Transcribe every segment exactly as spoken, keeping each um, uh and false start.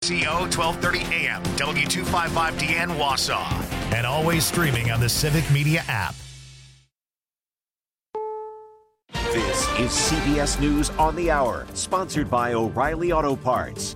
C O twelve thirty A M, W two fifty-five D N Wausau, and always streaming on the Civic Media app. This is C B S News on the Hour, sponsored by O'Reilly Auto Parts.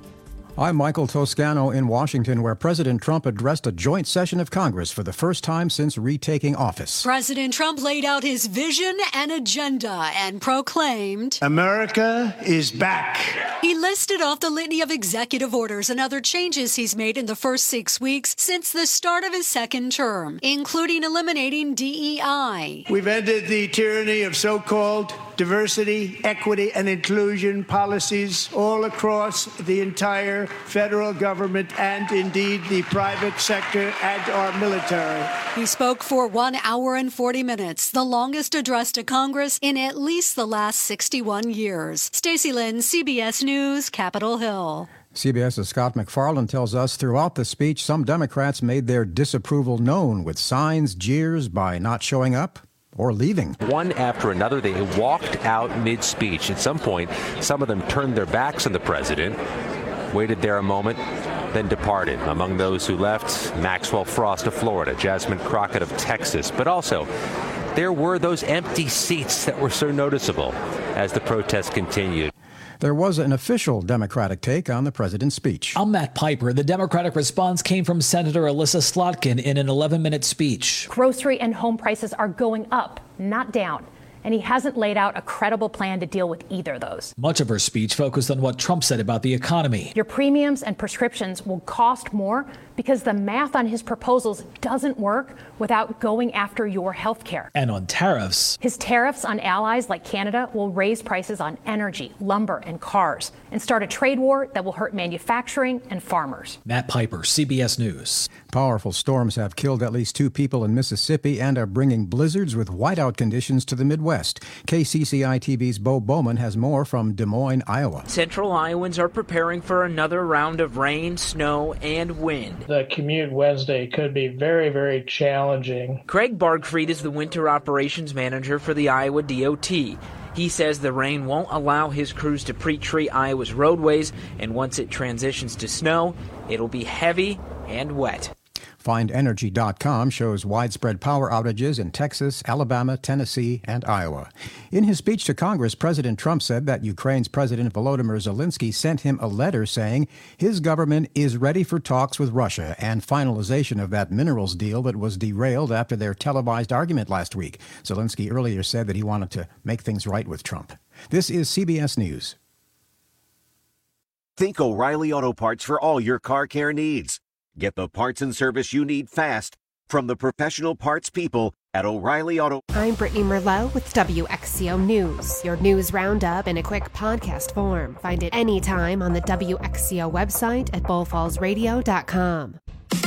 I'm Michael Toscano in Washington, where President Trump addressed a joint session of Congress for the first time since retaking office. President Trump laid out his vision and agenda and proclaimed, "America is back." He listed off the litany of executive orders and other changes he's made in the first six weeks since the start of his second term, including eliminating D E I. We've ended the tyranny of so-called diversity, equity, and inclusion policies all across the entire federal government and indeed the private sector and our military. He spoke for one hour and forty minutes, the longest address to Congress in at least the last sixty-one years. Stacey Lynn, C B S News, Capitol Hill. CBS's Scott McFarland tells us throughout the speech, some Democrats made their disapproval known with signs, jeers by not showing up or leaving. One after another, they walked out mid-speech. At some point, some of them turned their backs on the president, waited there a moment, then departed. Among those who left, Maxwell Frost of Florida, Jasmine Crockett of Texas, but also there were those empty seats that were so noticeable as the protest continued. There was an official Democratic take on the president's speech. I'm Matt Piper. The Democratic response came from Senator Alyssa Slotkin in an eleven-minute speech. Grocery and home prices are going up, not down. And he hasn't laid out a credible plan to deal with either of those. Much of her speech focused on what Trump said about the economy. Your premiums and prescriptions will cost more because the math on his proposals doesn't work without going after your health care. And on tariffs. His tariffs on allies like Canada will raise prices on energy, lumber, and cars, and start a trade war that will hurt manufacturing and farmers. Matt Piper, C B S News. Powerful storms have killed at least two people in Mississippi and are bringing blizzards with whiteout conditions to the Midwest. K C C I T V's Bo Bowman has more from Des Moines, Iowa. Central Iowans are preparing for another round of rain, snow, and wind. The commute Wednesday could be very, very challenging. Craig Bargfried is the winter operations manager for the Iowa D O T. He says the rain won't allow his crews to pre-treat Iowa's roadways, and once it transitions to snow, it'll be heavy and wet. Find Energy dot com shows widespread power outages in Texas, Alabama, Tennessee, and Iowa. In his speech to Congress, President Trump said that Ukraine's President Volodymyr Zelensky sent him a letter saying his government is ready for talks with Russia and finalization of that minerals deal that was derailed after their televised argument last week. Zelensky earlier said that he wanted to make things right with Trump. This is C B S News. Think O'Reilly Auto Parts for all your car care needs. Get the parts and service you need fast from the professional parts people at O'Reilly Auto. I'm Brittany Merlot with W X C O News, your news roundup in a quick podcast form. Find it anytime on the W X C O website at bull falls radio dot com.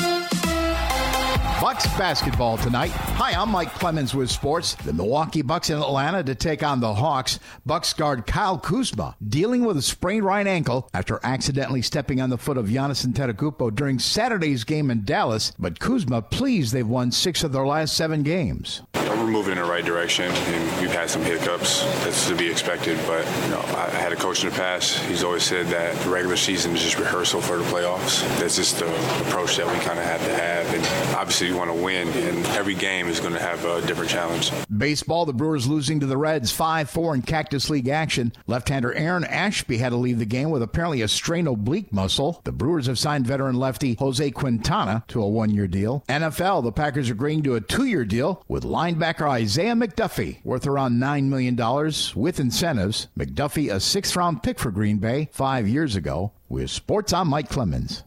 Bucks basketball tonight. Hi, I'm Mike Clemens with sports. The Milwaukee Bucks in Atlanta to take on the Hawks. Bucks guard Kyle Kuzma dealing with a sprained right ankle after accidentally stepping on the foot of Giannis Antetokounmpo during Saturday's game in Dallas. But Kuzma pleased they've won six of their last seven games. We're moving in the right direction, and we've had some hiccups. That's to be expected, but you know, I had a coach in the past. He's always said that the regular season is just rehearsal for the playoffs. That's just the approach that we kind of have to have, and obviously you want to win, and every game is going to have a different challenge. Baseball, the Brewers losing to the Reds five four in Cactus League action. Left-hander Aaron Ashby had to leave the game with apparently a strained oblique muscle. The Brewers have signed veteran lefty Jose Quintana to a one-year deal. N F L, the Packers agreeing to a two-year deal with linebacker Isaiah McDuffie, worth around nine million dollars with incentives. McDuffie, a sixth-round pick for Green Bay five years ago. With sports, I'm Mike Clemens.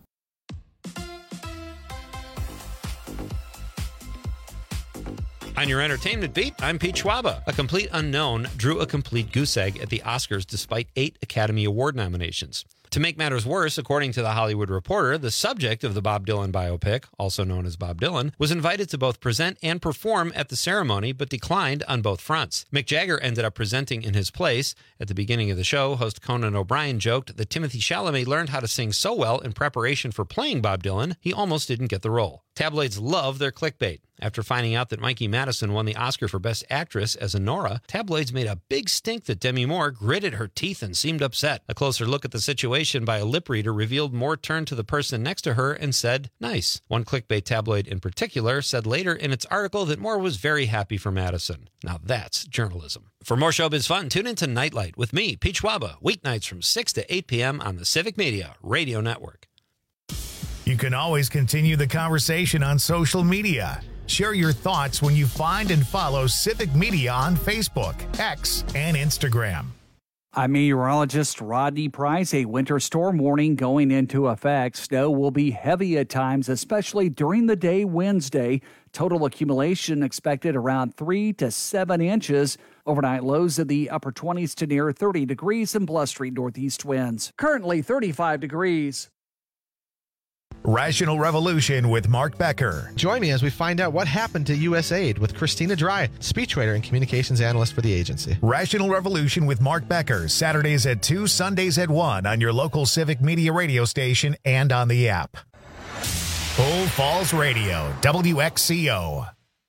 On your entertainment beat, I'm Pete Schwaba. A complete unknown drew a complete goose egg at the Oscars despite eight Academy Award nominations. To make matters worse, according to The Hollywood Reporter, the subject of the Bob Dylan biopic, also known as Bob Dylan, was invited to both present and perform at the ceremony, but declined on both fronts. Mick Jagger ended up presenting in his place. At the beginning of the show, host Conan O'Brien joked that Timothée Chalamet learned how to sing so well in preparation for playing Bob Dylan, he almost didn't get the role. Tabloids love their clickbait. After finding out that Mikey Madison won the Oscar for Best Actress as Honora, tabloids made a big stink that Demi Moore gritted her teeth and seemed upset. A closer look at the situation by a lip reader revealed Moore turned to the person next to her and said, "Nice." One clickbait tabloid in particular said later in its article that Moore was very happy for Madison. Now that's journalism. For more showbiz fun, tune into Nightlight with me, Pete Schwaba, weeknights from six to eight p.m. on the Civic Media Radio Network. You can always continue the conversation on social media. Share your thoughts when you find and follow Civic Media on Facebook, X, and Instagram. I'm meteorologist Rodney Price. A winter storm warning going into effect. Snow will be heavy at times, especially during the day Wednesday. Total accumulation expected around three to seven inches. Overnight lows in the upper twenties to near thirty degrees and blustery northeast winds. Currently thirty-five degrees. Rational Revolution with Mark Becker. Join me as we find out what happened to U S A I D with Christina Dry, speechwriter and communications analyst for the agency. Rational Revolution with Mark Becker, Saturdays at two, Sundays at one on your local Civic Media radio station and on the app. Bull Falls Radio, W X C O.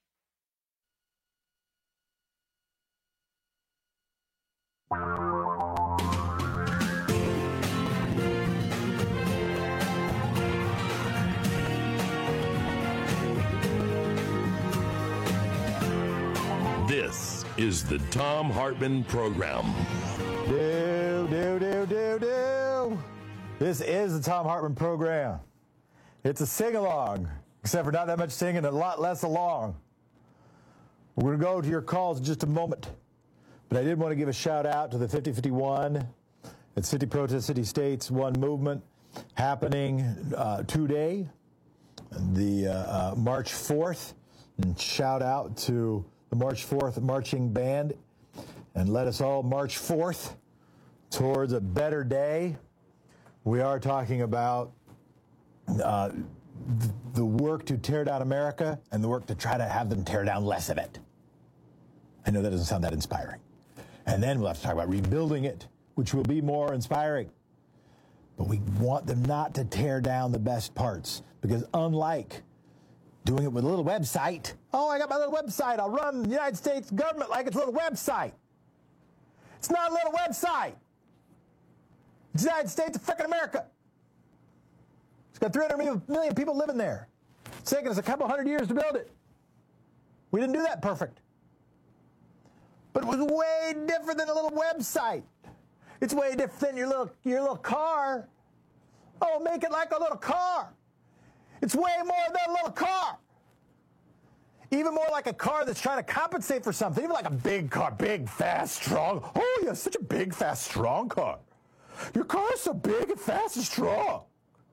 This is the Thom Hartmann Program. Do, do, do, do, do. This is the Thom Hartmann Program. It's a sing-along, except for not that much singing and a lot less along. We're going to go to your calls in just a moment. But I did want to give a shout-out to the fifty fifty-one at City Protest City States One movement happening uh, today, the uh, uh, March fourth. And shout-out to the March fourth marching band, and let us all march forth towards a better day. We are talking about uh, th- the work to tear down America and the work to try to have them tear down less of it. I know that doesn't sound that inspiring. And then we'll have to talk about rebuilding it, which will be more inspiring. But we want them not to tear down the best parts, because unlike doing it with a little website. Oh, I got my little website. I'll run the United States government like it's a little website. It's not a little website. It's the United States of frickin' America. It's got three hundred million people living there. It's taken us a couple hundred years to build it. We didn't do that perfect. But it was way different than a little website. It's way different than your little, your little car. Oh, make it like a little car. It's way more than a little car. Even more like a car that's trying to compensate for something. Even like a big car, big, fast, strong. Oh, you have such a big, fast, strong car. Your car is so big and fast and strong.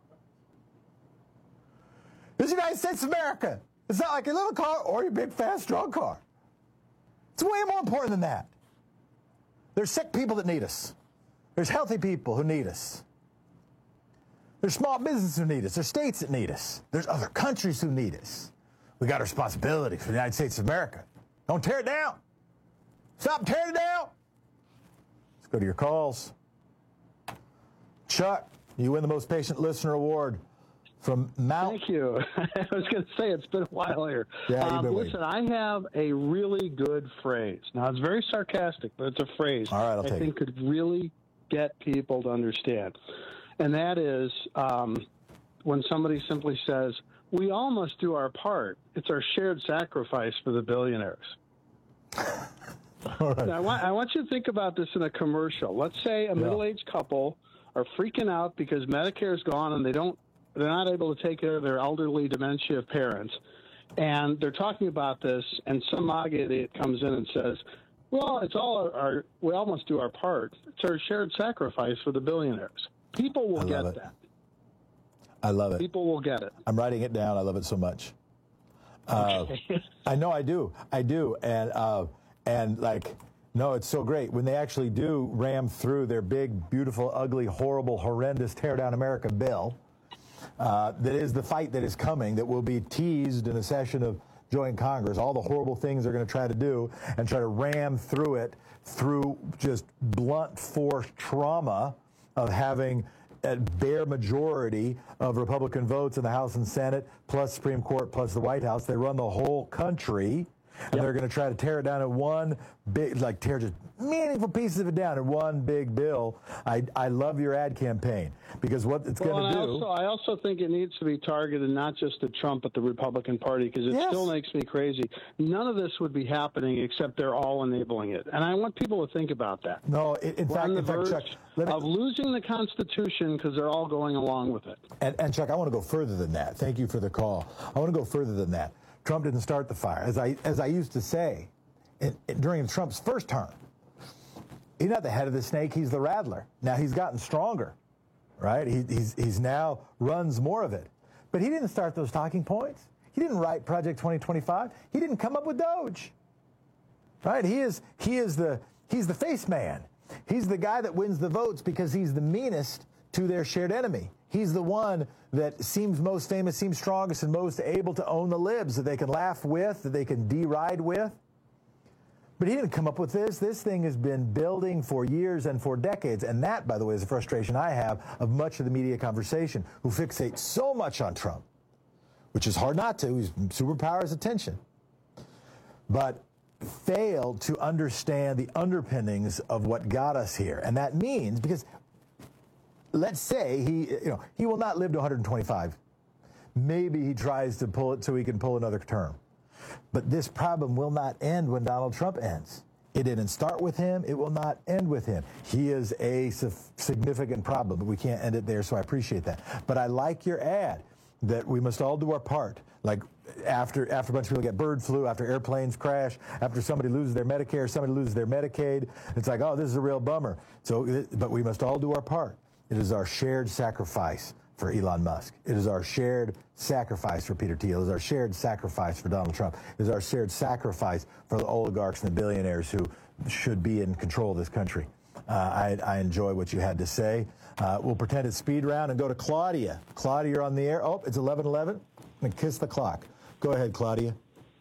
This is the United States of America. It's not like your little car or your big, fast, strong car. It's way more important than that. There's sick people that need us. There's healthy people who need us. There's small businesses who need us. There's states that need us. There's other countries who need us. We got a responsibility for the United States of America. Don't tear it down. Stop tearing it down. Let's go to your calls. Chuck, you win the Most Patient Listener Award from Mount. Thank you. I was going to say, it's been a while here. Yeah, you've um, been listen, waiting. I have a really good phrase. Now, it's very sarcastic, but it's a phrase All right, I'll I take think it. could really get people to understand. And that is um, when somebody simply says, we all must do our part. It's our shared sacrifice for the billionaires. All right. Now, I, want, I want you to think about this in a commercial. Let's say a Yeah. middle-aged couple are freaking out because Medicare's gone and they don't, they're not able to take care of their elderly dementia parents. And they're talking about this, and some mug idiot comes in and says, well, it's all our, our, we all must do our part. It's our shared sacrifice for the billionaires. People will I get love it. that. I love it. People will get it. I'm writing it down. I love it so much. Uh, Okay. I know I do. I do. And, uh, and like, no, it's so great. When they actually do ram through their big, beautiful, ugly, horrible, horrendous tear down America bill, uh, that is the fight that is coming, that will be teased in a session of joint Congress, all the horrible things they're going to try to do and try to ram through it through just blunt force trauma of having at bare majority of Republican votes in the House and Senate, plus Supreme Court, plus the White House. They run the whole country. And yep. they're going to try to tear it down in one big, like tear just meaningful pieces of it down in one big bill. I I love your ad campaign because what it's well, going to I do. Also, I also think it needs to be targeted not just at Trump, but the Republican Party, because it yes. still makes me crazy. None of this would be happening except they're all enabling it. And I want people to think about that. No, in, in We're fact, on the in fact, verge Chuck, let me, of losing the Constitution because they're all going along with it. And, and Chuck, I want to go further than that. Thank you for the call. I want to go further than that. Trump didn't start the fire. As I as I used to say in, in, during Trump's first term, he's not the head of the snake, he's the rattler. Now he's gotten stronger, right? He, he's, he's now runs more of it. But he didn't start those talking points. He didn't write Project twenty twenty-five. He didn't come up with Doge, right? He is, he is the, he's the face man. He's the guy that wins the votes because he's the meanest to their shared enemy. He's the one that seems most famous, seems strongest, and most able to own the libs that they can laugh with, that they can deride with. But he didn't come up with this. This thing has been building for years and for decades. And that, by the way, is a frustration I have of much of the media conversation, who fixate so much on Trump, which is hard not to. He's superpowers attention. But failed to understand the underpinnings of what got us here. And that means, because let's say he, you know, he will not live to one hundred twenty-five. Maybe he tries to pull it so he can pull another term. But this problem will not end when Donald Trump ends. It didn't start with him. It will not end with him. He is a significant problem, but we can't end it there, so I appreciate that. But I like your ad that we must all do our part. Like after after a bunch of people get bird flu, after airplanes crash, after somebody loses their Medicare, somebody loses their Medicaid, it's like, oh, this is a real bummer. So, but we must all do our part. It is our shared sacrifice for Elon Musk. It is our shared sacrifice for Peter Thiel. It is our shared sacrifice for Donald Trump. It is our shared sacrifice for the oligarchs and the billionaires who should be in control of this country. Uh, I, I enjoy what you had to say. Uh, we'll pretend it's speed round and go to Claudia. Claudia, you're on the air. Oh, it's eleven eleven. And kiss the clock. Go ahead, Claudia.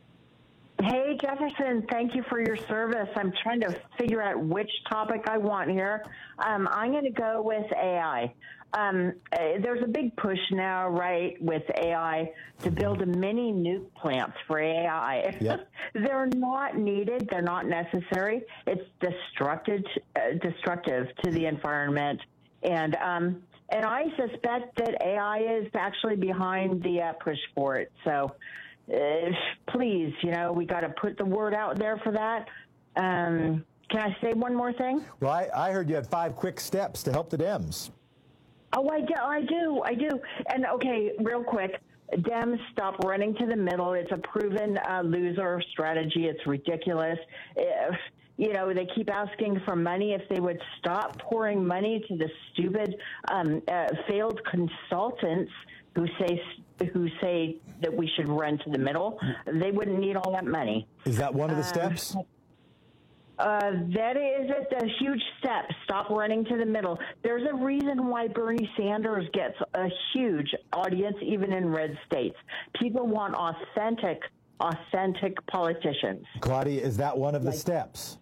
Hey, Jefferson, thank you for your service. I'm trying to figure out which topic I want here. Um, I'm going to go with A I. Um, uh, there's a big push now, right, with A I to build a mini nuke plants for A I. Yep. They're not needed. They're not necessary. It's destructive, uh, destructive to the environment. And um, and I suspect that A I is actually behind the uh, push for it. So uh, please, you know, we got to put the word out there for that. Um, can I say one more thing? Well, I, I heard you had five quick steps to help the Dems. Oh, I do, I do, I do. And, okay, real quick, Dems, stop running to the middle. It's a proven uh, loser strategy. It's ridiculous. If, you know, they keep asking for money. If they would stop pouring money to the stupid um, uh, failed consultants who say who say that we should run to the middle, they wouldn't need all that money. Is that one of the steps? Uh, Uh, that is a, a huge step. Stop running to the middle. There's a reason why Bernie Sanders gets a huge audience, even in red states. People want authentic, authentic politicians. Claudia, is that one of the like, steps?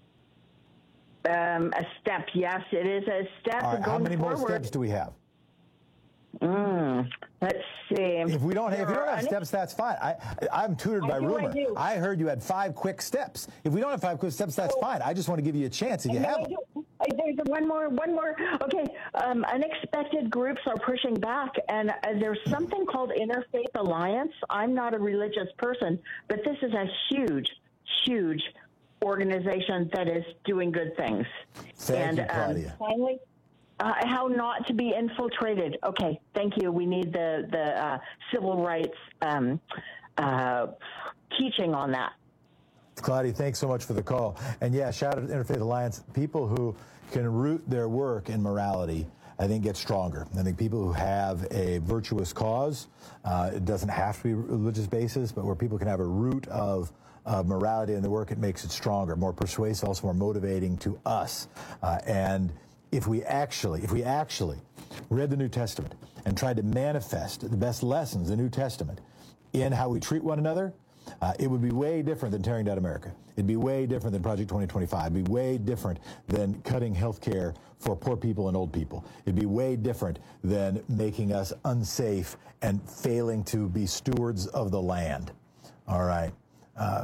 Um, a step, yes, it is a step. All right, how many forward. more steps do we have? Mm, let's see. If we don't have, if you don't have steps, that's fine. I, I'm tutored by I do, rumor. I, do. I heard you had five quick steps. If we don't have five quick steps, that's oh. fine. I just want to give you a chance if you have them. There's one more, one more. Okay, um, unexpected groups are pushing back, and uh, there's something called Interfaith Alliance. I'm not a religious person, but this is a huge, huge organization that is doing good things. Thank and you, Claudia. Um, finally, Uh, how not to be infiltrated. Okay, thank you. We need the, the uh, civil rights um, uh, teaching on that. Claudia, thanks so much for the call. And yeah, shout out to Interfaith Alliance. People who can root their work in morality, I think, get stronger. I think people who have a virtuous cause, uh, it doesn't have to be religious basis, but where people can have a root of uh, morality in the work, it makes it stronger, more persuasive, also more motivating to us. Uh, and If we actually, if we actually read the New Testament and tried to manifest the best lessons of the New Testament in how we treat one another, Uh, it would be way different than tearing down America. It'd be way different than Project twenty twenty-five. It'd be way different than cutting health care for poor people and old people. It'd be way different than making us unsafe and failing to be stewards of the land. All right. Uh,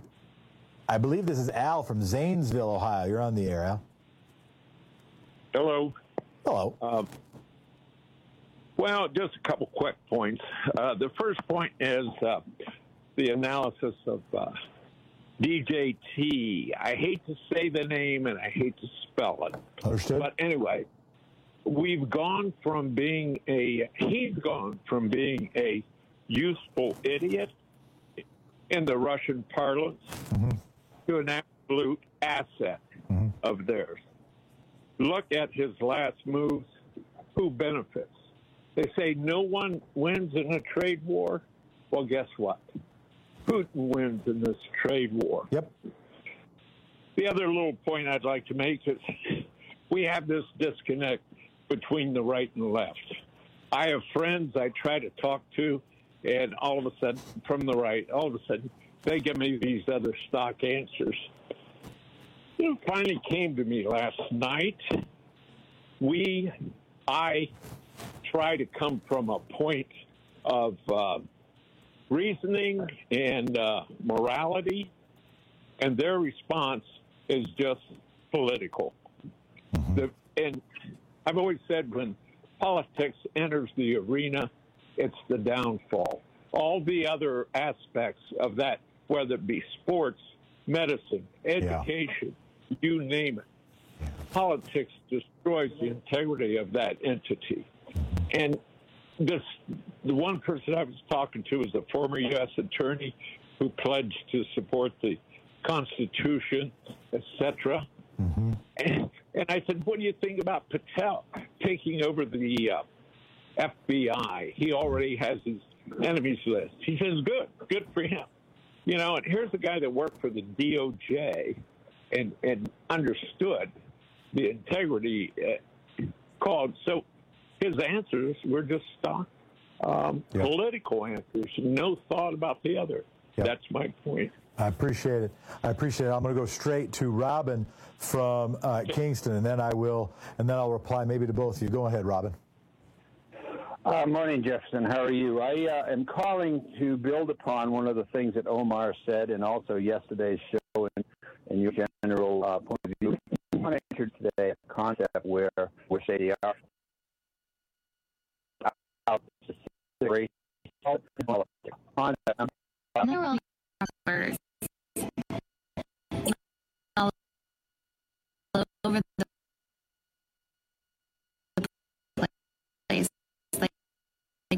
I believe this is Al from Zanesville, Ohio. You're on the air, Al. Hello. Hello. Uh, well, just a couple quick points. Uh, the first point is uh, the analysis of uh, D J T. I hate to say the name and I hate to spell it. Understood. But anyway, we've gone from being a, he's gone from being a useful idiot in the Russian parlance mm-hmm. to an absolute asset mm-hmm. of theirs. Look at his last moves. Who benefits? They say no one wins in a trade war. Well, guess what? Putin wins in this trade war. Yep. The other little point I'd like to make is we have this disconnect between the right and the left. I have friends I try to talk to, and all of a sudden, from the right, all of a sudden, they give me these other stock answers. It finally came to me last night. We, I try to come from a point of uh, reasoning and uh, morality, and their response is just political. Mm-hmm. The, and I've always said when politics enters the arena, it's the downfall. All the other aspects of that, whether it be sports, medicine, education, yeah. you name it, yeah. politics destroys the integrity of that entity. And this, the one person I was talking to is a former U S attorney who pledged to support the Constitution, et cetera. Mm-hmm. And, and I said, what do you think about Patel taking over the uh, F B I? He already has his enemies list. He says, good, good for him. You know, and here's a guy that worked for the D O J and, and understood the integrity uh, called. So his answers were just stock um, yeah. political answers, no thought about the other. Yeah. That's my point. I appreciate it. I appreciate it. I'm going to go straight to Robin from uh, Kingston, and then I will, and then I'll reply maybe to both of you. Go ahead, Robin. Uh, morning, Jefferson. How are you? I uh, am calling to build upon one of the things that Omar said, and also yesterday's show, and, and your general uh, point of view. I want to enter today a concept where we say the out all over the place, like, like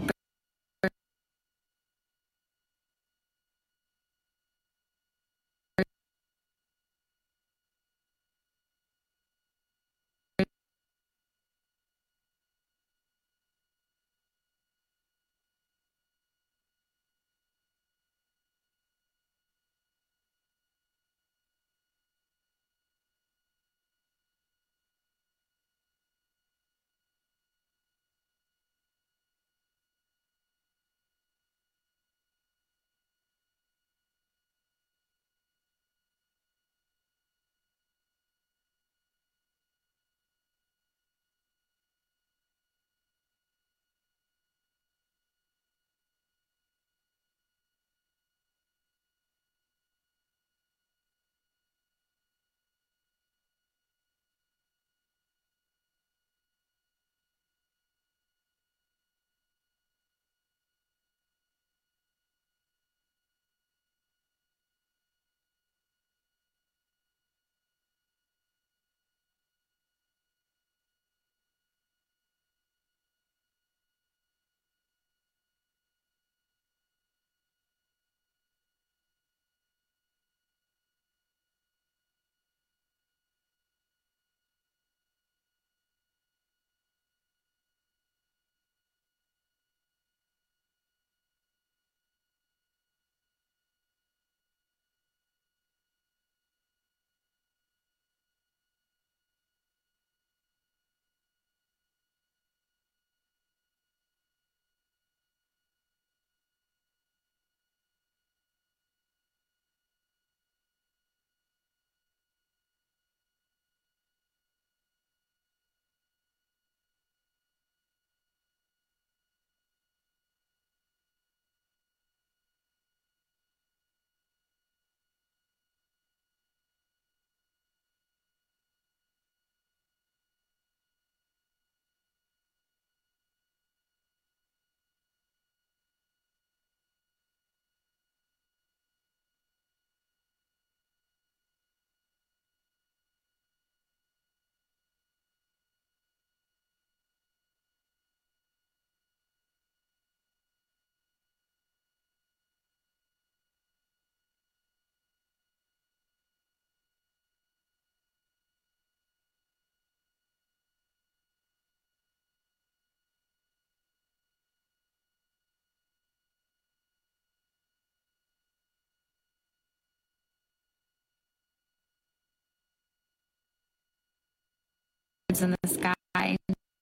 in the sky.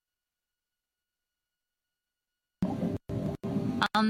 I'll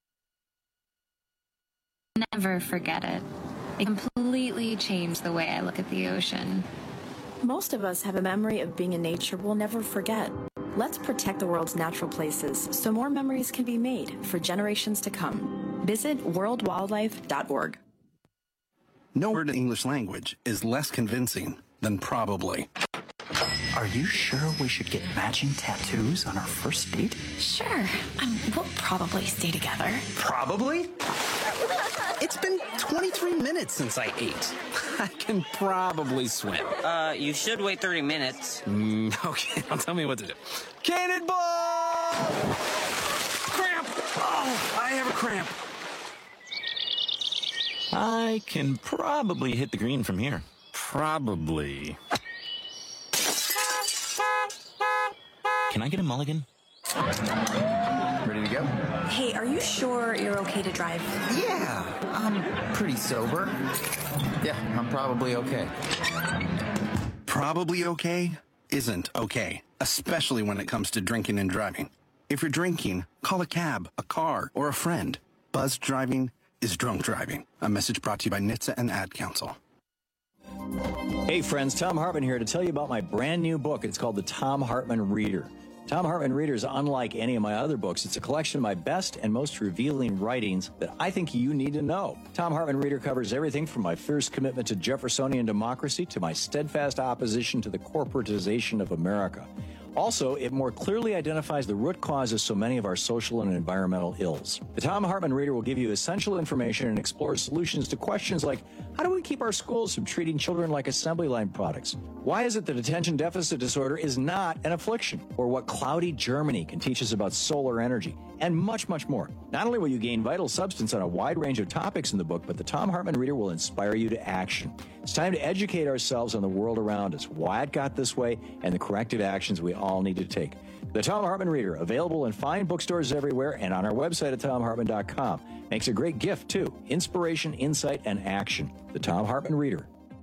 never forget it. It completely changed the way I look at the ocean. Most of us have a memory of being in nature we'll never forget. Let's protect the world's natural places so more memories can be made for generations to come. Visit world wildlife dot org. No word in the English language is less convincing than probably. Are you sure we should get matching tattoos on our first date? Sure. Um, we'll probably stay together. Probably? It's been twenty-three minutes since I ate. I can probably swim. Uh, you should wait thirty minutes. Mm, okay, now tell me what to do. Cannonball! Cramp! Oh, I have a cramp. I can probably hit the green from here. Probably. Can I get a mulligan? Ready to go? Hey, are you sure you're okay to drive? Yeah, I'm pretty sober. Yeah, I'm probably okay. Probably okay isn't okay, especially when it comes to drinking and driving. If you're drinking, call a cab, a car, or a friend. Buzzed driving is drunk driving. A message brought to you by N H T S A and Ad Council. Hey friends, Thom Hartmann here to tell you about my brand new book. It's called The Thom Hartmann Reader. Thom Hartmann Reader is unlike any of my other books. It's a collection of my best and most revealing writings that I think you need to know. Thom Hartmann Reader covers everything from my fierce commitment to Jeffersonian democracy to my steadfast opposition to the corporatization of America. Also, it more clearly identifies the root cause of so many of our social and environmental ills. The Thom Hartmann Reader will give you essential information and explore solutions to questions like, how do we keep our schools from treating children like assembly line products? Why is it that attention deficit disorder is not an affliction? Or what cloudy Germany can teach us about solar energy? And much, much more. Not only will you gain vital substance on a wide range of topics in the book, but the Thom Hartmann Reader will inspire you to action. It's time to educate ourselves on the world around us, why it got this way, and the corrective actions we all need to take. The Thom Hartmann Reader, available in fine bookstores everywhere and on our website at thom hartmann dot com. Makes a great gift, too. Inspiration, insight, and action. The Thom Hartmann Reader.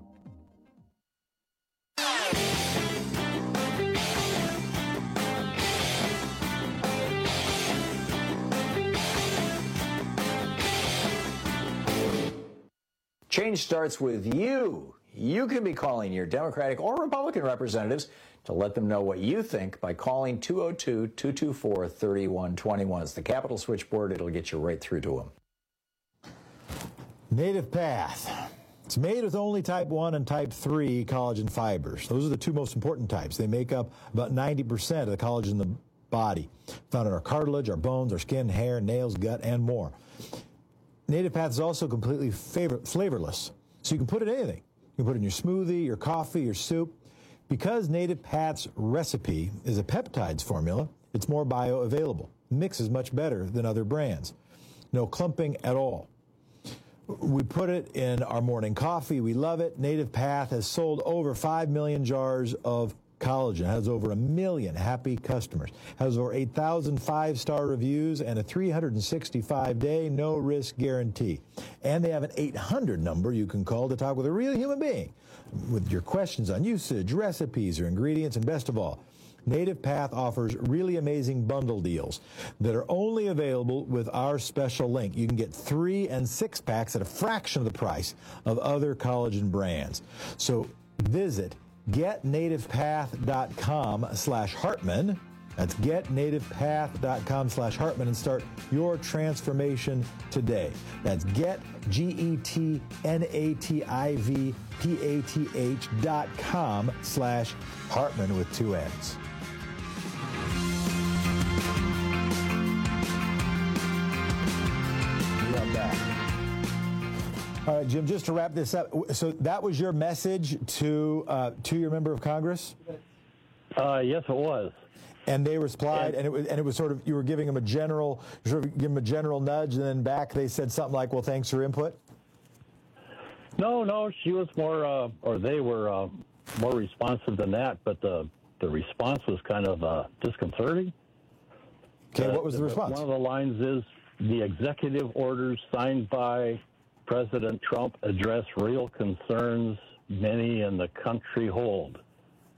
Change starts with you. You can be calling your Democratic or Republican representatives to let them know what you think by calling two oh two, two two four, three one two one. It's the Capitol switchboard. It'll get you right through to them. Native Path. It's made with only type one and type three collagen fibers. Those are the two most important types. They make up about ninety percent of the collagen in the body, found in our cartilage, our bones, our skin, hair, nails, gut, and more. Native Path is also completely favor- flavorless, so you can put it in anything. You can put it in your smoothie, your coffee, your soup. Because Native Path's recipe is a peptides formula, it's more bioavailable. Mixes much better than other brands. No clumping at all. We put it in our morning coffee. We love it. Native Path has sold over five million jars of collagen, has over a million happy customers, has over eight thousand five-star reviews, and a three hundred sixty-five day no-risk guarantee. And they have an eight hundred number you can call to talk with a real human being with your questions on usage, recipes, or ingredients, and best of all, Native Path offers really amazing bundle deals that are only available with our special link. You can get three and six packs at a fraction of the price of other collagen brands. So visit getnativepath.com slash Hartmann. That's getnativepath.com slash Hartmann and start your transformation today. That's get, G E T N A T I V P A T H dot com slash Hartmann with two N's. We are back. All right, Jim, just to wrap this up, so that was your message to uh, to your member of Congress? Uh, yes, it was. And they replied, and, and it was and it was sort of, you were giving them a general, sort of give them a general nudge, and then back they said something like, well, thanks for input? No, no, she was more, uh, or they were uh, more responsive than that, but the, the response was kind of uh, disconcerting. Okay, uh, what was the response? One of the lines is, the executive orders signed by President Trump address real concerns many in the country hold.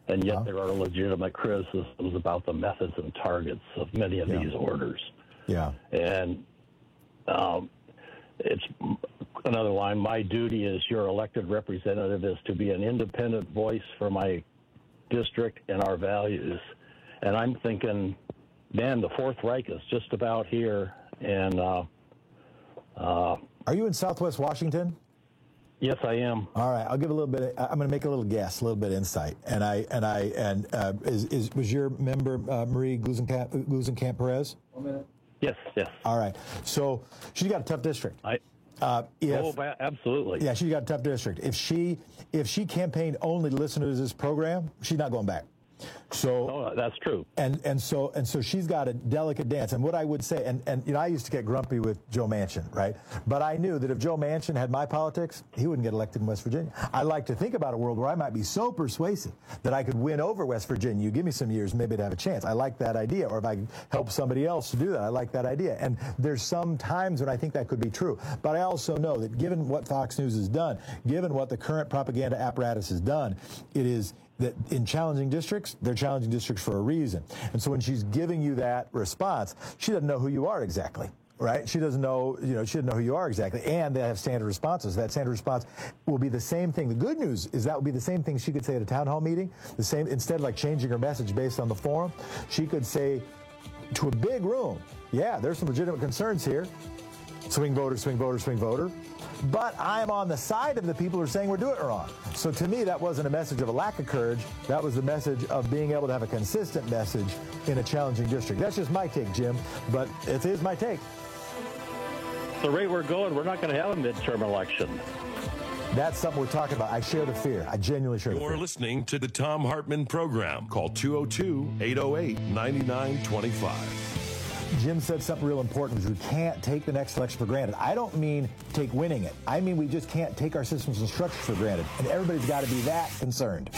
and yet there are legitimate criticisms about the methods and targets of many of Yeah. these orders. Yeah. And um, it's another line. My duty as your elected representative is to be an independent voice for my district and our values. And I'm thinking, man, the Fourth Reich is just about here. And uh, uh, are you in Southwest Washington? Yes, I am. All right, I'll give a little bit. Of, I'm going to make a little guess, a little bit of insight. And I and I and uh, is, is was your member uh, Marie Glusenkamp, Glusenkamp Perez? One minute. Yes, yes. All right. So she's got a tough district. I. Uh, if, oh, absolutely. Yeah, she's got a tough district. If she if she campaigned only to listen to this program, she's not going back. So oh, that's true. And and so and so she's got a delicate dance. And what I would say, and, and you know, I used to get grumpy with Joe Manchin, right? But I knew that if Joe Manchin had my politics, he wouldn't get elected in West Virginia. I like to think about a world where I might be so persuasive that I could win over West Virginia. You give me some years, maybe I'd have a chance. I like that idea. Or if I help somebody else to do that, I like that idea. And there's some times when I think that could be true. But I also know that given what Fox News has done, given what the current propaganda apparatus has done, it is that in challenging districts, they're challenging districts for a reason. And so when she's giving you that response, she doesn't know who you are exactly, right? She doesn't know, you know, she doesn't know who you are exactly. And they have standard responses. That standard response will be the same thing. The good news is that would be the same thing she could say at a town hall meeting. The same, instead of like changing her message based on the forum, she could say to a big room, yeah, there's some legitimate concerns here. Swing voter, swing voter, swing voter. But I'm on the side of the people who are saying we're doing it wrong. So to me, that wasn't a message of a lack of courage. That was the message of being able to have a consistent message in a challenging district. That's just my take, Jim, but it is my take. The rate we're going, we're not going to have a midterm election. That's something we're talking about. I share the fear. I genuinely share the fear. You're listening to the Thom Hartmann Program. Call two oh two, eight oh eight, nine nine two five. Jim said something real important, which we can't take the next election for granted. I don't mean take winning it. I mean we just can't take our systems and structures for granted. And everybody's got to be that concerned.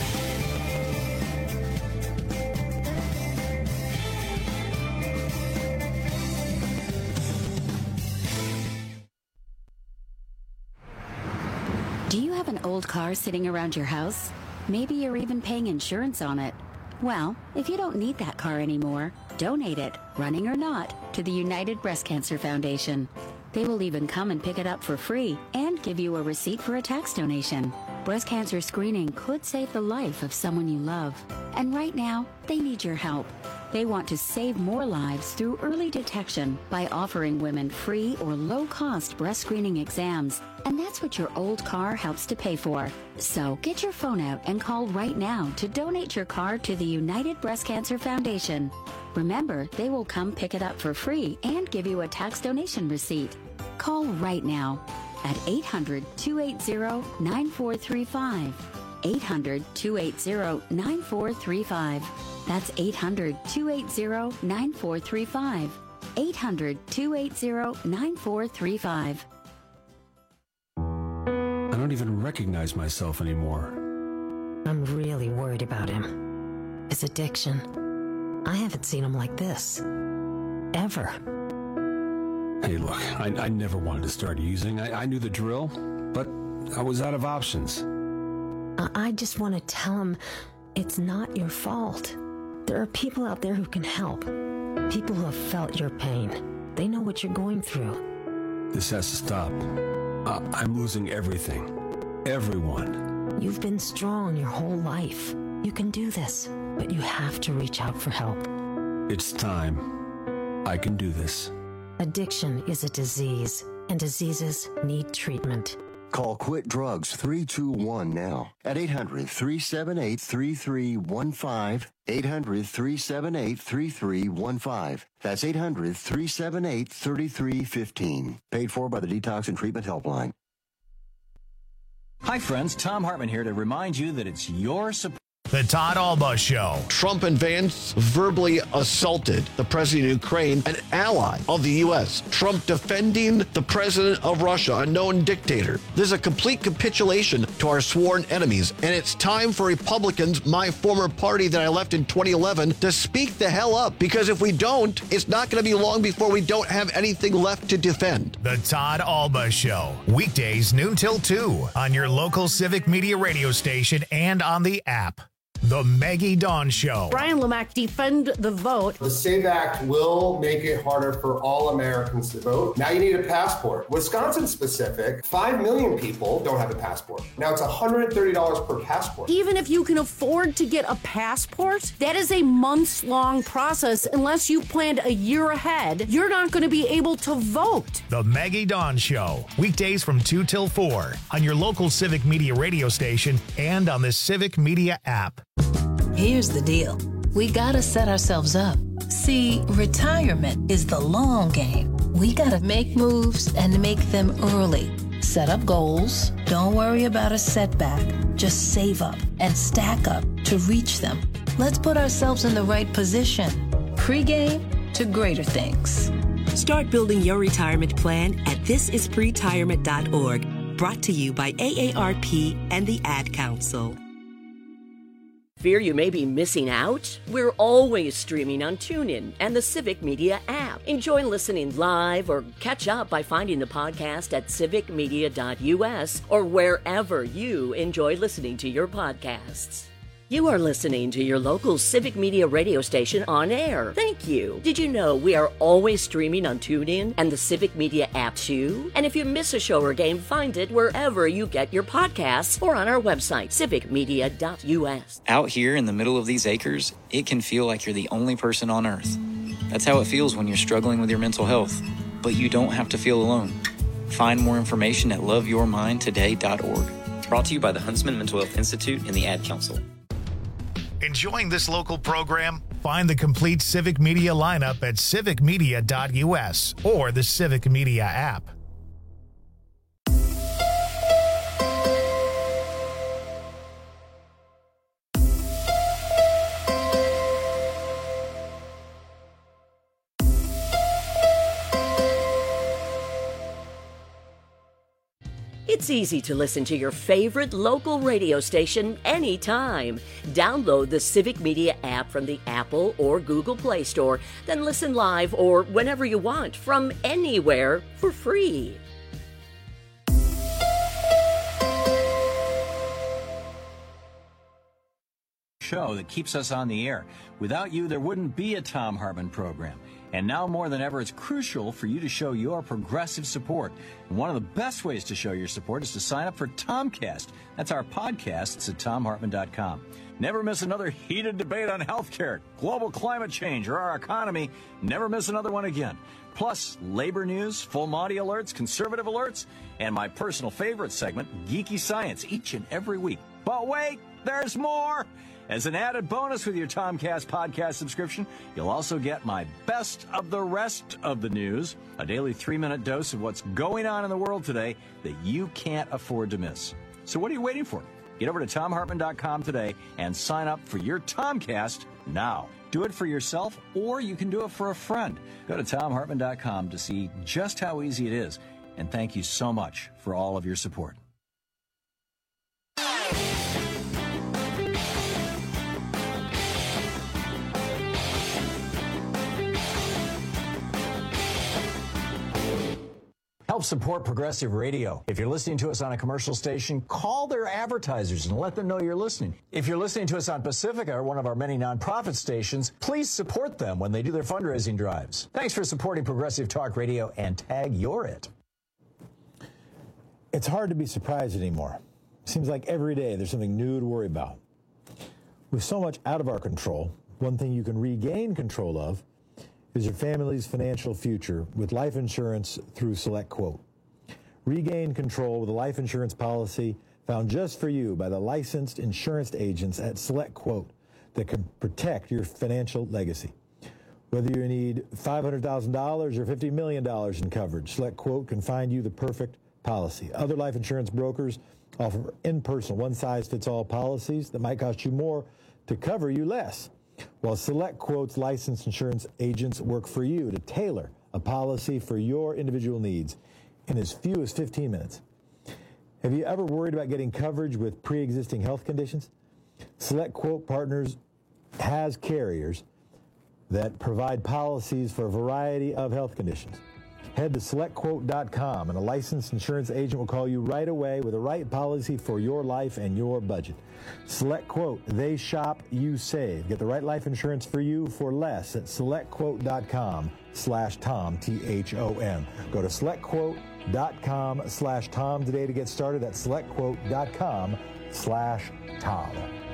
Do you have an old car sitting around your house? Maybe you're even paying insurance on it. Well, if you don't need that car anymore, donate it, running or not, to the United Breast Cancer Foundation. They will even come and pick it up for free and give you a receipt for a tax donation. Breast cancer screening could save the life of someone you love. And right now, they need your help. They want to save more lives through early detection by offering women free or low-cost breast screening exams. And that's what your old car helps to pay for. So get your phone out and call right now to donate your car to the United Breast Cancer Foundation. Remember, they will come pick it up for free and give you a tax donation receipt. Call right now at eight hundred, two eight zero, nine four three five. eight hundred, two eight zero, nine four three five. That's eight hundred, two eight zero, nine four three five. eight hundred, two eight zero, nine four three five. I don't even recognize myself anymore. I'm really worried about him. His addiction. I haven't seen him like this. Ever. Hey, look, I, I never wanted to start using. I, I knew the drill, but I was out of options. I, I just want to tell him it's not your fault. There are people out there who can help. People who have felt your pain. They know what you're going through. This has to stop. Uh, I'm losing everything. Everyone. You've been strong your whole life. You can do this, but you have to reach out for help. It's time. I can do this. Addiction is a disease, and diseases need treatment. Call Quit Drugs three two one now at eight hundred, three seven eight, three three one five. eight hundred, three seven eight, three three one five. That's eight hundred, three seven eight, three three one five. Paid for by the Detox and Treatment Helpline. Hi, friends. Thom Hartmann here to remind you that it's your support. The Todd Alba Show. Trump and Vance verbally assaulted the president of Ukraine, an ally of the U S. Trump defending the president of Russia, a known dictator. This is a complete capitulation to our sworn enemies. And it's time for Republicans, my former party that I left in twenty eleven, to speak the hell up. Because if we don't, it's not going to be long before we don't have anything left to defend. The Todd Alba Show. Weekdays noon till two on your local Civic Media radio station and on the app. The Maggie Dawn Show. Brian Lamack, defend the vote. The SAVE Act will make it harder for all Americans to vote. Now you need a passport. Wisconsin specific, five million people don't have a passport. Now it's one hundred thirty dollars per passport. Even if you can afford to get a passport, that is a months-long process. Unless you planned a year ahead, you're not going to be able to vote. The Maggie Dawn Show. Weekdays from two till four on your local Civic Media radio station and on the Civic Media app. Here's the deal. We gotta set ourselves up. See, retirement is the long game. We gotta make moves and make them early. Set up goals. Don't worry about a setback. Just save up and stack up to reach them. Let's put ourselves in the right position. Pre-game to greater things. Start building your retirement plan at this is pretirement dot org. Brought to you by A A R P and the Ad Council. Fear you may be missing out? We're always streaming on TuneIn and the Civic Media app. Enjoy listening live or catch up by finding the podcast at civic media dot u s or wherever you enjoy listening to your podcasts. You are listening to your local Civic Media radio station on air. Thank you. Did you know we are always streaming on TuneIn and the Civic Media app too? And if you miss a show or game, find it wherever you get your podcasts or on our website, civic media dot u s. Out here in the middle of these acres, it can feel like you're the only person on earth. That's how it feels when you're struggling with your mental health. But you don't have to feel alone. Find more information at love your mind today dot org. Brought to you by the Huntsman Mental Health Institute and the Ad Council. Enjoying this local program? Find the complete Civic Media lineup at civic media dot u s or the Civic Media app. It's easy to listen to your favorite local radio station anytime. Download the Civic Media app from the Apple or Google Play Store, then listen live or whenever you want from anywhere for free. Show that keeps us on the air. Without you, there wouldn't be a Thom Hartmann program. And now more than ever, it's crucial for you to show your progressive support. And one of the best ways to show your support is to sign up for Tomcast. That's our podcast. It's at tom hartmann dot com. Never miss another heated debate on healthcare, global climate change, or our economy. Never miss another one again. Plus, labor news, full Monty alerts, conservative alerts, and my personal favorite segment, Geeky Science, each and every week. But wait, there's more! As an added bonus with your Tomcast podcast subscription, you'll also get my best of the rest of the news, a daily three-minute dose of what's going on in the world today that you can't afford to miss. So what are you waiting for? Get over to tom hartmann dot com today and sign up for your Tomcast now. Do it for yourself, or you can do it for a friend. Go to tom hartmann dot com to see just how easy it is. And thank you so much for all of your support. Help support Progressive Radio. If you're listening to us on a commercial station, call their advertisers and let them know you're listening. If you're listening to us on Pacifica, or one of our many nonprofit stations, please support them when they do their fundraising drives. Thanks for supporting Progressive Talk Radio, and tag you're it. It's hard to be surprised anymore. Seems like every day there's something new to worry about. With so much out of our control, one thing you can regain control of is your family's financial future with life insurance through SelectQuote. Regain control with a life insurance policy found just for you by the licensed insurance agents at SelectQuote that can protect your financial legacy. Whether you need five hundred thousand dollars or fifty million dollars in coverage, SelectQuote can find you the perfect policy. Other life insurance brokers offer in-person, one-size-fits-all policies that might cost you more to cover you less, while SelectQuote's licensed insurance agents work for you to tailor a policy for your individual needs in as few as fifteen minutes. Have you ever worried about getting coverage with pre-existing health conditions? SelectQuote Partners has carriers that provide policies for a variety of health conditions. Head to select quote dot com, and a licensed insurance agent will call you right away with the right policy for your life and your budget. SelectQuote, they shop, you save. Get the right life insurance for you for less at select quote dot com slash Tom, T H O M. Go to select quote dot com slash Tom today to get started at select quote dot com slash Tom.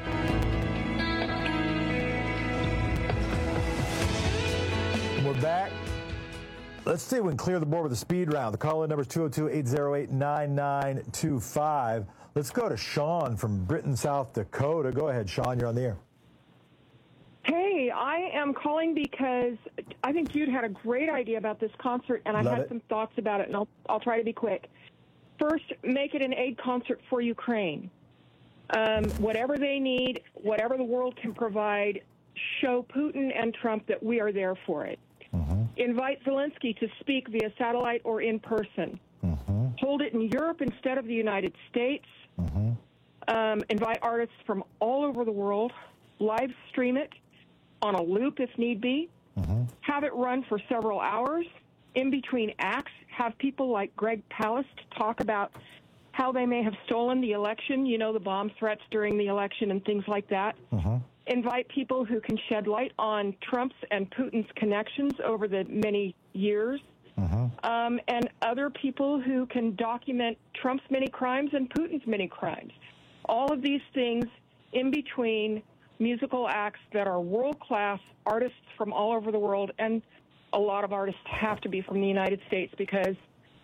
We're back. Let's see if we can clear the board with a speed round. The call-in number is two oh two, eight oh eight, nine nine two five. Let's go to Sean from Britton, South Dakota. Go ahead, Sean. You're on the air. Hey, I am calling because I think Jude had a great idea about this concert, and I Love had it. some thoughts about it, and I'll, I'll try to be quick. First, make it an aid concert for Ukraine. Um, whatever they need, whatever the world can provide, show Putin and Trump that we are there for it. Mm-hmm. Invite Zelensky to speak via satellite or in person. Mm-hmm. Hold it in Europe instead of the United States. Mm-hmm. Um, invite artists from all over the world. Live stream it on a loop if need be. Mm-hmm. Have it run for several hours. In between acts, have people like Greg Palast talk about how they may have stolen the election, you know, the bomb threats during the election and things like that. Mm-hmm. Invite people who can shed light on Trump's and Putin's connections over the many years, mm-hmm. um, and other people who can document Trump's many crimes and Putin's many crimes. All of these things in between musical acts that are world-class, artists from all over the world, and a lot of artists have to be from the United States because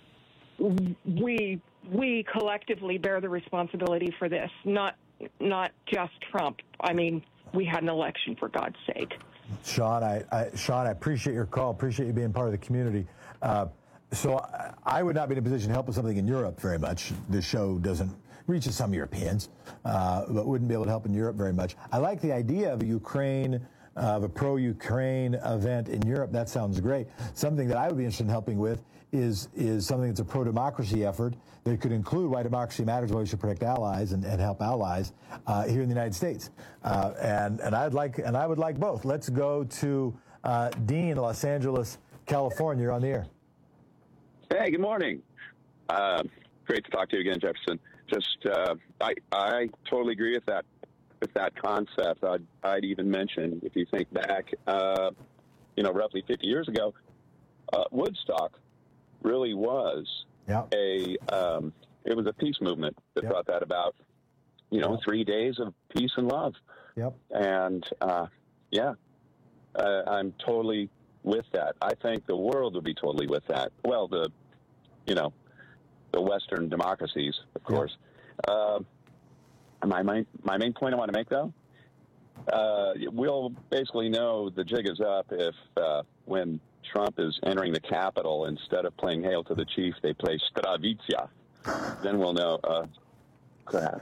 we we collectively bear the responsibility for this, not not just Trump. I mean, we had an election, for God's sake. Sean, I, I, Sean, I appreciate your call. Appreciate you being part of the community. Uh, so I, I would not be in a position to help with something in Europe very much. This show doesn't reach to some Europeans, uh, but wouldn't be able to help in Europe very much. I like the idea of a Ukraine, uh, of a pro-Ukraine event in Europe. That sounds great. Something that I would be interested in helping with is is something that's a pro-democracy effort that could include why democracy matters, why we should protect allies and, and help allies uh, here in the United States. Uh, and and I'd like and I would like both. Let's go to uh, Dean, Los Angeles, California. You're on the air. Hey, good morning. Uh, great to talk to you again, Jefferson. Just uh, I I totally agree with that with that concept. I'd I'd even mention, if you think back, uh, you know, roughly fifty years ago, uh, Woodstock really was yep. a um, it was a peace movement that yep. brought that about. You know, yep. three days of peace and love. Yep. And uh, yeah, uh, I'm totally with that. I think the world would be totally with that. Well, the you know, the Western democracies, of course. Yep. Uh, my main my main point I want to make, though, uh, we'll basically know the jig is up if uh, when Trump is entering the Capitol, instead of playing Hail to the Chief, they play Stravitia. Then we'll know, uh, crap.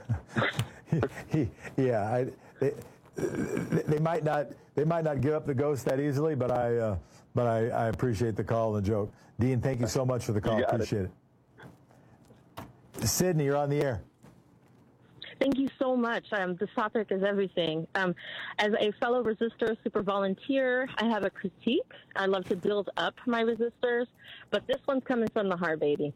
yeah, I, they, they might not they might not give up the ghost that easily, but I uh, but I, I appreciate the call and the joke. Dean, thank you so much for the call. Appreciate it. it. Sydney, you're on the air. Thank you so much. Um, this topic is everything. Um, as a fellow resistor super volunteer, I have a critique. I love to build up my resistors, but this one's coming from the heart, baby.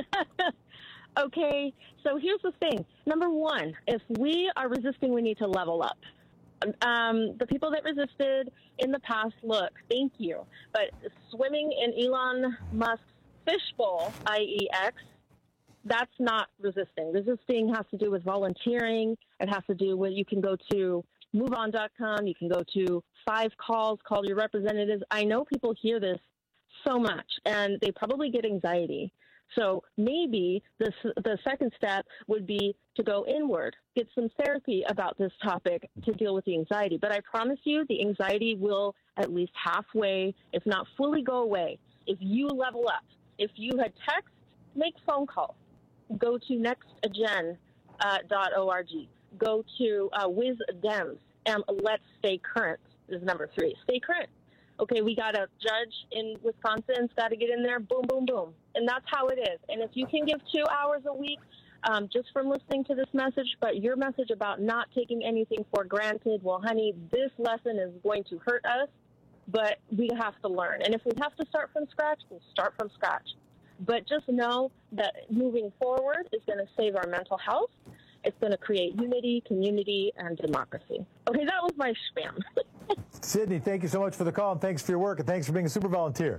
Okay, so here's the thing. Number one, if we are resisting, we need to level up. Um, the people that resisted in the past, look, thank you. But swimming in Elon Musk's fishbowl, that is. X, that's not resisting. Resisting has to do with volunteering. It has to do with, you can go to move on dot com. You can go to five calls, call your representatives. I know people hear this so much, and they probably get anxiety. So maybe the, the second step would be to go inward, get some therapy about this topic to deal with the anxiety. But I promise you the anxiety will at least halfway, if not fully, go away if you level up. If you had text, make phone calls. Go to next gen dot org. Go to uh, WizDems, and let's stay current is number three. Stay current. Okay, we got a judge in Wisconsin's got to get in there, boom, boom, boom. And that's how it is. And if you can give two hours a week um, just from listening to this message, but your message about not taking anything for granted, well, honey, this lesson is going to hurt us. but we have to learn. And if we have to start from scratch, we'll start from scratch. But just know that moving forward is going to save our mental health. It's going to create unity, community, and democracy. Okay, that was my spam. Sydney, thank you so much for the call, and thanks for your work, and thanks for being a super volunteer.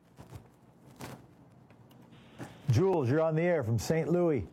Jules, you're on the air from Saint Louis.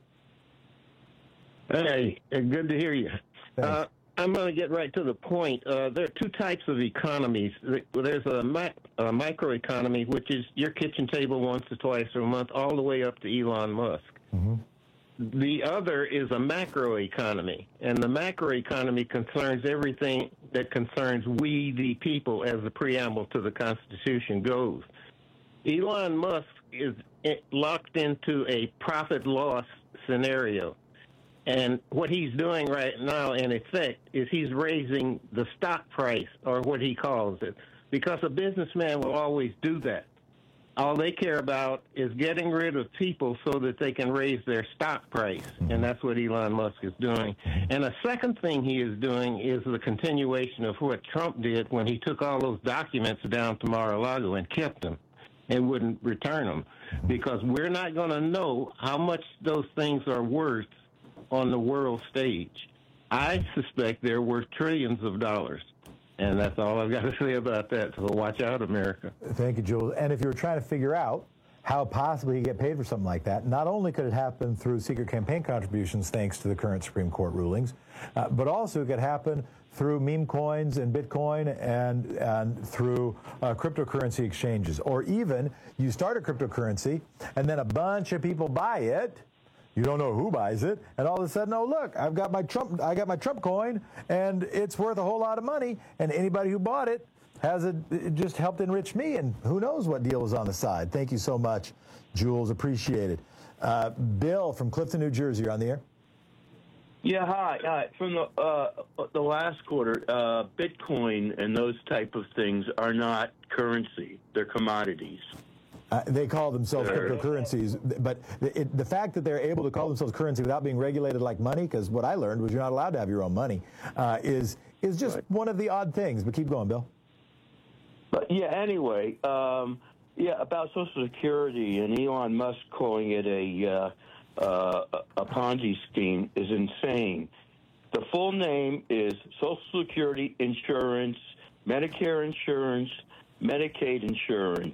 Hey, good to hear you. Uh, I'm going to get right to the point. Uh, there are two types of economies. There's a, mi- a microeconomy, which is your kitchen table once or twice a month, all the way up to Elon Musk. Mm-hmm. The other is a macroeconomy, and the macroeconomy concerns everything that concerns we, the people, as the preamble to the Constitution goes. Elon Musk is locked into a profit-loss scenario. And what he's doing right now, in effect, is he's raising the stock price, or what he calls it, because a businessman will always do that. All they care about is getting rid of people so that they can raise their stock price, and that's what Elon Musk is doing. And a second thing he is doing is the continuation of what Trump did when he took all those documents down to Mar-a-Lago and kept them and wouldn't return them, because we're not going to know how much those things are worth on the world stage. I suspect they're worth trillions of dollars. And that's all I've got to say about that. So watch out, America. Thank you, Jules. And if you were trying to figure out how possibly you get paid for something like that, not only could it happen through secret campaign contributions, thanks to the current Supreme Court rulings, uh, but also it could happen through meme coins and Bitcoin and, and through uh, cryptocurrency exchanges. Or even you start a cryptocurrency and then a bunch of people buy it. You don't know who buys it, and all of a sudden, oh look, I've got my Trump, I got my Trump coin, and it's worth a whole lot of money. And anybody who bought it has a, it just helped enrich me, and who knows what deal was on the side. Thank you so much, Jules. Appreciate it. Uh, Bill from Clifton, New Jersey, you're on the air. Yeah, hi. Uh, from the uh, the last quarter, uh, Bitcoin and those type of things are not currency; they're commodities. Uh, they call themselves cryptocurrencies, but it, the fact that they're able to call themselves currency without being regulated like money, because what I learned was you're not allowed to have your own money, uh, is is just right. one of the odd things. But keep going, Bill. But yeah, anyway, um, yeah, about Social Security and Elon Musk calling it a uh, uh, a Ponzi scheme is insane. The full name is Social Security Insurance, Medicare Insurance, Medicaid Insurance.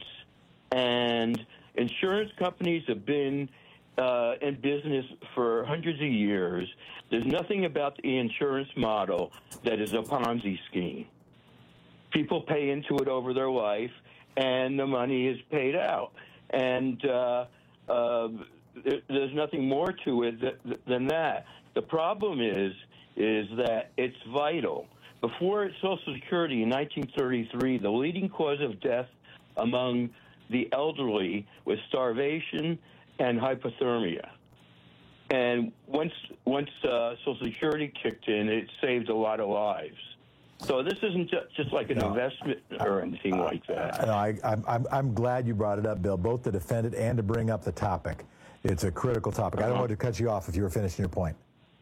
And insurance companies have been uh, in business for hundreds of years. There's nothing about the insurance model that is a Ponzi scheme. People pay into it over their life, and the money is paid out. And uh, uh, there's nothing more to it th- than that. The problem is, is that it's vital. Before Social Security in nineteen thirty-three, the leading cause of death among the elderly was starvation and hypothermia. And once once uh, Social Security kicked in, it saved a lot of lives. So this isn't just, just like an no. investment or anything uh, like that. No, I, I'm, I'm glad you brought it up, Bill, both to defend it and to bring up the topic. It's a critical topic. Uh-huh. I don't want to cut you off if you were finishing your point.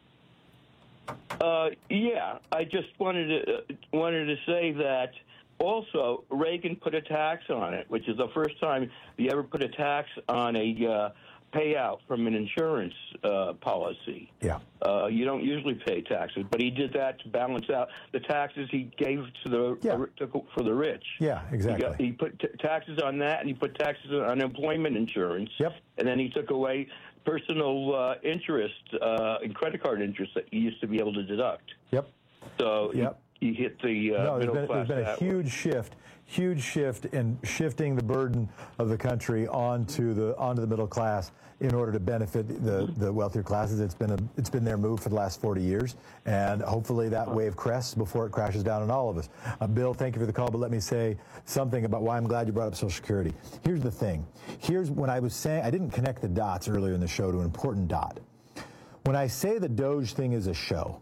Uh, yeah, I just wanted to, uh, wanted to say that also, Reagan put a tax on it, which is the first time he ever put a tax on a uh, payout from an insurance uh, policy. Yeah. Uh, you don't usually pay taxes, but he did that to balance out the taxes he gave to the yeah. uh, to, for the rich. Yeah, exactly. He, got, he put t- taxes on that, and he put taxes on unemployment insurance. Yep. And then he took away personal uh, interest uh, and credit card interest that you used to be able to deduct. Yep. So. Yep. You hit the uh, no, middle been, class. There's been a huge way. shift, huge shift in shifting the burden of the country onto the onto the middle class in order to benefit the, the wealthier classes. It's been a it's been their move for the last forty years, and hopefully that wave crests before it crashes down on all of us. Uh, Bill, thank you for the call, but let me say something about why I'm glad you brought up Social Security. Here's the thing. Here's when I was saying I didn't connect the dots earlier in the show to an important dot. When I say the Doge thing is a show,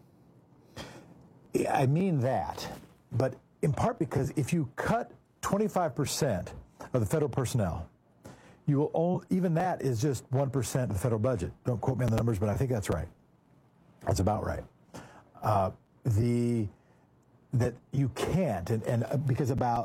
I mean that, but in part because if you cut twenty-five percent of the federal personnel, you will only, even that is just one percent of the federal budget. Don't quote me on the numbers, but I think that's right. That's about right. Uh, the that you can't, and, and because about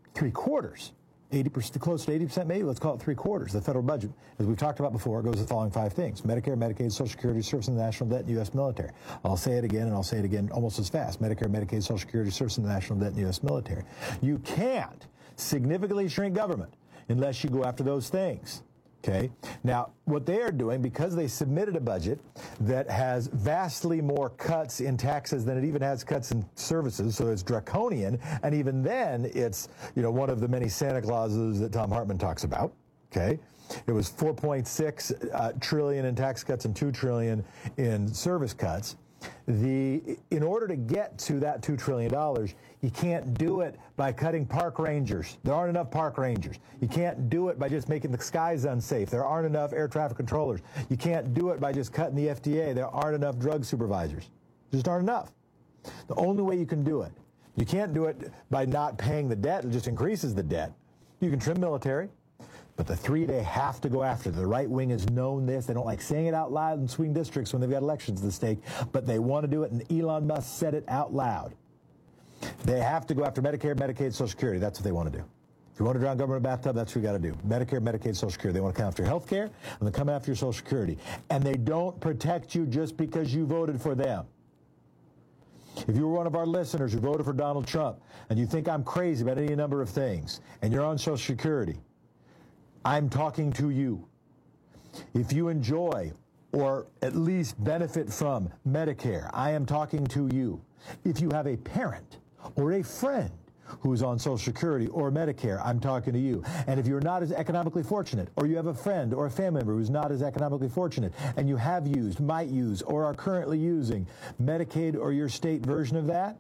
three quarters. eighty percent, close to eighty percent maybe, let's call it three quarters. The federal budget, as we've talked about before, goes the following five things: Medicare, Medicaid, Social Security, service in the national debt, and U S military. I'll say it again, and I'll say it again almost as fast. Medicare, Medicaid, Social Security, service in the national debt, and U S military. You can't significantly shrink government unless you go after those things. Okay. Now, what they are doing, because they submitted a budget that has vastly more cuts in taxes than it even has cuts in services, so it's draconian, and even then, it's, you know, one of the many Santa Clauses that Thom Hartmann talks about. Okay. It was four point six uh, trillion in tax cuts and two trillion in service cuts. The in order to get to that two trillion dollars, you can't do it by cutting park rangers. There aren't enough park rangers. You can't do it by just making the skies unsafe. There aren't enough air traffic controllers. You can't do it by just cutting the F D A. There aren't enough drug supervisors. There just aren't enough. The only way you can do it, you can't do it by not paying the debt. It just increases the debt. You can trim military. But the three they have to go after. The right wing has known this. They don't like saying it out loud in swing districts when they've got elections at stake, but they want to do it, and Elon Musk said it out loud. They have to go after Medicare, Medicaid, Social Security. That's what they want to do. If you want to drown government in a bathtub, that's what you got to do. Medicare, Medicaid, Social Security. They want to come after your health care, and they come after your Social Security. And they don't protect you just because you voted for them. If you were one of our listeners who voted for Donald Trump, and you think I'm crazy about any number of things, and you're on Social Security, I'm talking to you. If you enjoy or at least benefit from Medicare, I am talking to you. If you have a parent or a friend who's on Social Security or Medicare, I'm talking to you. And if you're not as economically fortunate, or you have a friend or a family member who's not as economically fortunate, and you have used, might use, or are currently using Medicaid or your state version of that,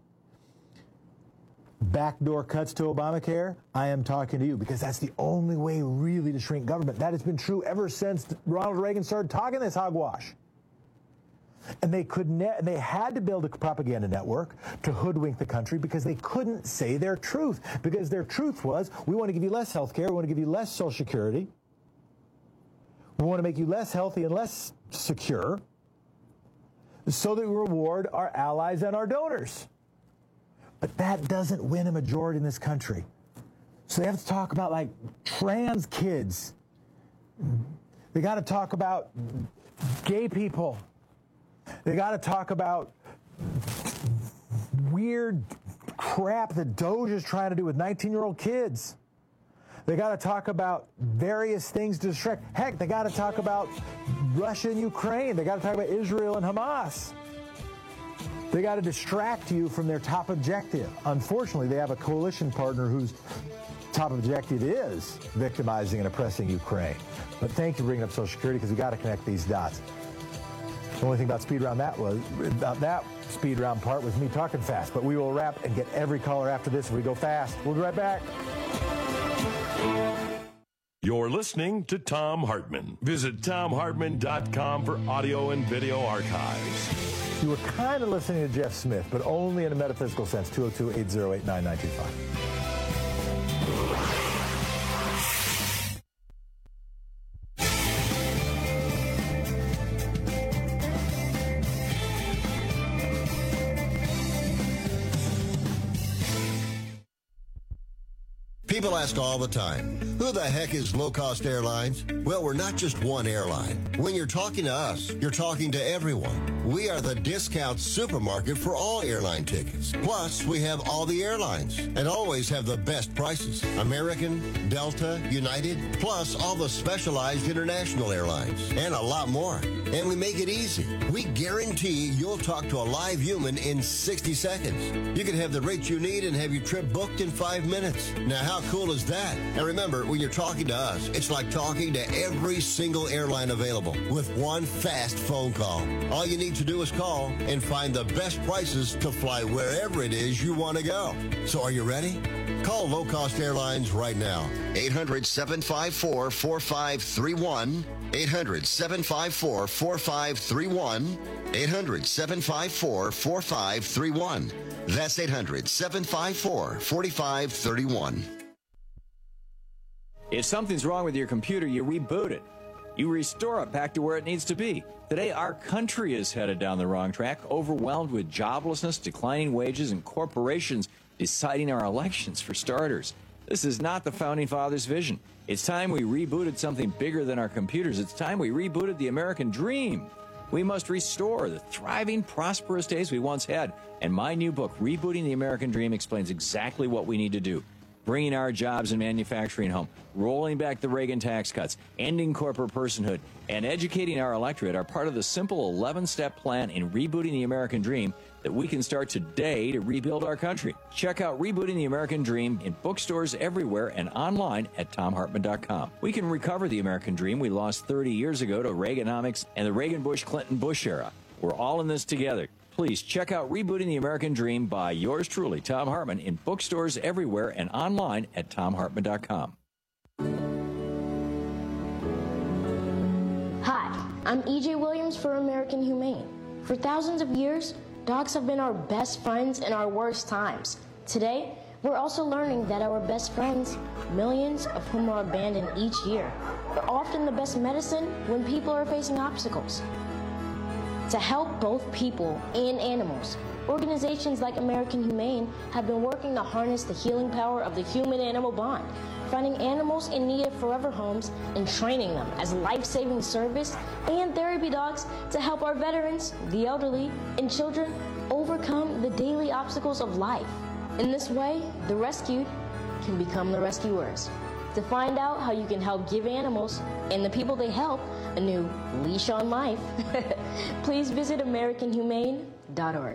backdoor cuts to Obamacare, I am talking to you, because that's the only way really to shrink government. That has been true ever since Ronald Reagan started talking this hogwash. And they could ne- they had to build a propaganda network to hoodwink the country, because they couldn't say their truth. Because their truth was, we want to give you less health care, we want to give you less Social Security, we want to make you less healthy and less secure, so that we reward our allies and our donors. But that doesn't win a majority in this country. So they have to talk about, like, trans kids. They got to talk about gay people. They got to talk about weird crap that Doge is trying to do with nineteen-year-old kids. They got to talk about various things to distract. Heck, they got to talk about Russia and Ukraine. They got to talk about Israel and Hamas. They got to distract you from their top objective. Unfortunately, they have a coalition partner whose top objective is victimizing and oppressing Ukraine. But thank you for bringing up Social Security, because we got to connect these dots. The only thing about speed round that was about that speed round part was me talking fast. But we will wrap and get every caller after this if we go fast. We'll be right back. You're listening to Thom Hartmann. Visit Thom Hartmann dot com for audio and video archives. You were kind of listening to Jeff Smith, but only in a metaphysical sense. two oh two, eight oh eight, nine nine two five. People ask all the time, who the heck is Low Cost Airlines? Well, we're not just one airline. When you're talking to us, you're talking to everyone. We are the discount supermarket for all airline tickets. Plus, we have all the airlines and always have the best prices. American, Delta, United, plus all the specialized international airlines, and a lot more. And we make it easy. We guarantee you'll talk to a live human in sixty seconds. You can have the rates you need and have your trip booked in five minutes. Now, how cool is that? And remember, when you're talking to us, it's like talking to every single airline available with one fast phone call. All you need to do is call and find the best prices to fly wherever it is you want to go. So are you ready? Call Low Cost Airlines right now. eight hundred, seven five four, four five three one. eight hundred, seven five four, four five three one. eight hundred, seven five four, four five three one. That's eight hundred, seven five four, four five three one. If something's wrong with your computer, you reboot it. You restore it back to where it needs to be. Today, our country is headed down the wrong track, overwhelmed with joblessness, declining wages, and corporations deciding our elections, for starters. This is not the Founding Fathers' vision. It's time we rebooted something bigger than our computers. It's time we rebooted the American dream. We must restore the thriving, prosperous days we once had. And my new book, Rebooting the American Dream, explains exactly what we need to do. Bringing our jobs and manufacturing home, rolling back the Reagan tax cuts, ending corporate personhood, and educating our electorate are part of the simple eleven-step plan in rebooting the American dream that we can start today to rebuild our country. Check out Rebooting the American Dream in bookstores everywhere and online at tom hartman dot com. We can recover the American dream we lost thirty years ago to Reaganomics and the Reagan-Bush-Clinton-Bush era. We're all in this together. Please check out Rebooting the American Dream by yours truly, Thom Hartmann, in bookstores everywhere and online at tom hartman dot com. Hi, I'm E J Williams for American Humane. For thousands of years, dogs have been our best friends in our worst times. Today, we're also learning that our best friends, millions of whom are abandoned each year, are often the best medicine when people are facing obstacles. To help both people and animals, organizations like American Humane have been working to harness the healing power of the human-animal bond, finding animals in need of forever homes and training them as life-saving service and therapy dogs to help our veterans, the elderly, and children overcome the daily obstacles of life. In this way, the rescued can become the rescuers. To find out how you can help give animals and the people they help a new leash on life, please visit american humane dot org.